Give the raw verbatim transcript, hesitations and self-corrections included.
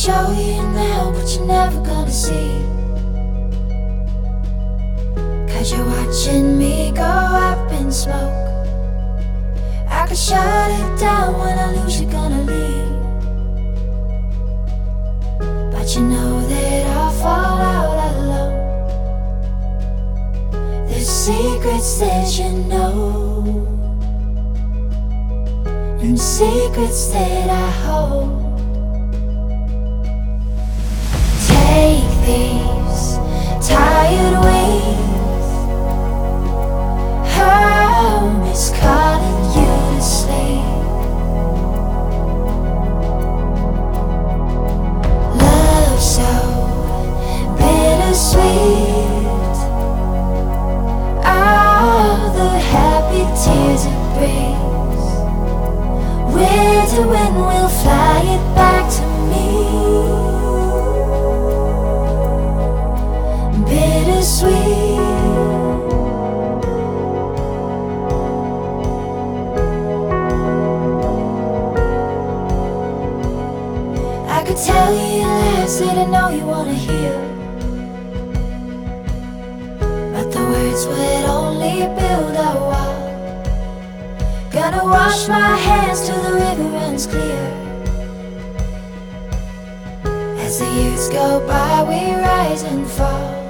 show you now, but you're never gonna see. Cause you're watching me go up in smoke. I could shut it down when I lose, you're gonna leave. But you know that I'll fall out alone. There's secrets that you know, and secrets that I hold. Take these tired wings home, is calling you to sleep. Love so bittersweet, all the happy tears it brings. Where to when we'll fly it back to me. Bittersweet. I could tell you lies that I know you wanna hear, but the words would only build a wall. Gonna wash my hands till the river runs clear. As the years go by, we rise and fall.